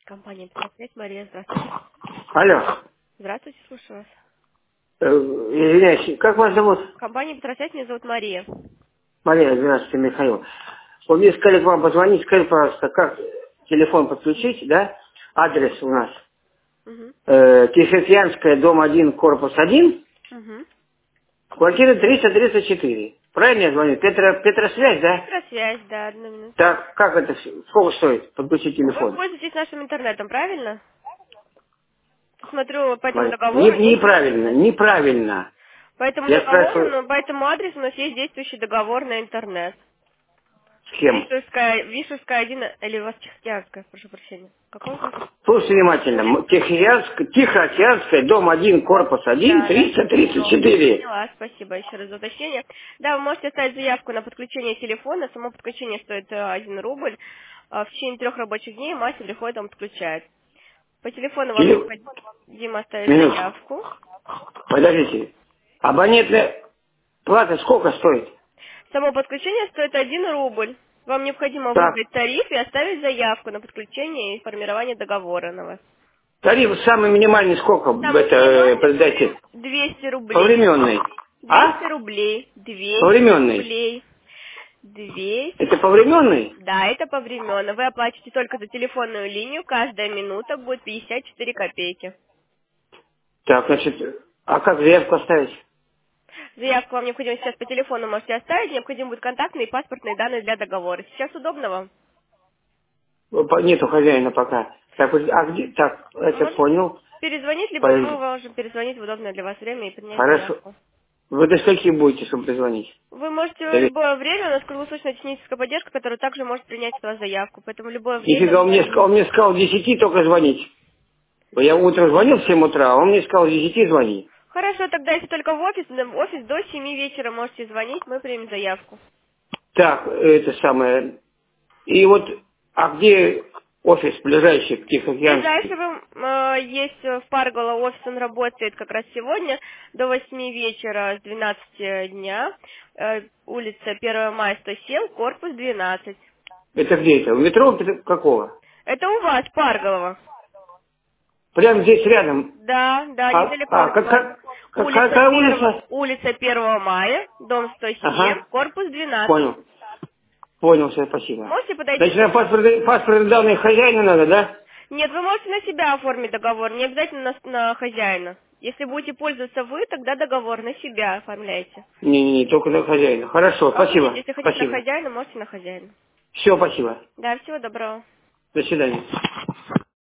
Компания «Петросвязь», Мария, здравствуйте. Алло. Здравствуйте, слушаю вас. Извиняюсь, как вас зовут? Компания «Петросвязь», меня зовут Мария. Мария, здравствуйте, Михаил. Вот мне сказали к вам позвонить, скажите, пожалуйста, как телефон подключить, да? Адрес у нас. Угу. Тихоокеанская, дом 1, корпус 1, Угу. квартира 334. Правильно я звоню? Петросвязь, да? «Петросвязь», да, одну минуту. Так, как это, сколько стоит подключить Вы телефон? пользуетесь нашим интернетом, правильно? Смотрю, по этому Мария, договору есть... неправильно, неправильно. По этому Я договору, спрашиваю, но по этому адресу у нас есть действующий договор на интернет. с кем? Вишевская 1, или у вас Тихоокеанская, прошу прощения. Какой у вас? Слушайте внимательно. Улица? Тихоокеанская, дом 1, корпус 1, Да, да. Поняла. 334. Поняла, спасибо еще раз за уточнение. Да, вы можете оставить заявку на подключение телефона. Само подключение стоит 1 рубль. В течение 3 рабочих дней мастер приходит, вам подключает. По телефону вам Теле- необходимо оставить Минутку. заявку. Подождите. Абонентная плата сколько стоит? Само подключение стоит 1 рубль. Вам необходимо Так, выбрать тариф и оставить заявку на подключение и формирование договора на вас. тариф самый минимальный сколько? Самый Это, минимальный подождите, 200 рублей. повременный. 200 А? рублей. 200 Повременный. рублей. 200. Это повременный? Да, это повременно. Вы оплатите только за телефонную линию. Каждая минута будет 54 копейки. Так, значит, а как заявку оставить? Заявку вам необходимо сейчас по телефону можете оставить. Необходимы будут контактные и паспортные данные для договора. Сейчас удобно вам? Нету хозяина пока. Так, а где? Так, это Можете понял. перезвонить, либо мы Подожди. можем перезвонить в удобное для вас время и принять Хорошо. заявку. Вы до скольки будете, чтобы позвонить? Вы можете в любое время, у нас круглосуточная техническая поддержка, которая также может принять от вас заявку. Поэтому любое время, Нифига, любое он время. мне сказал 10 только звонить. Я утром звонил в 7 утра, а он мне сказал 10 звони. Хорошо, тогда если только в офис до 7 вечера можете звонить, мы примем заявку. Так, это самое. И вот, а где офис ближайший, Ближайший Тихоокеанский? есть в Паргола офис, он работает как раз сегодня до 8 вечера с 12 дня. Улица 1 Мая, 107, корпус 12. Это где это? В метро какого? Это у вас, Парголова. Прямо здесь рядом. Да, да, А, недалеко от вас. какая улица? Улица 1 Мая, дом 107, Ага, корпус 12. понял. Понял, все, спасибо. Можете подойти? Значит, на паспортные данные хозяина надо, да? Нет, вы можете на себя оформить договор, не обязательно на хозяина. Если будете пользоваться вы, тогда договор на себя оформляйте. Не, только на хозяина. Хорошо, Нет, спасибо. если хотите на Спасибо. хозяина, можете на хозяина. Все, спасибо. Да, всего доброго. До свидания.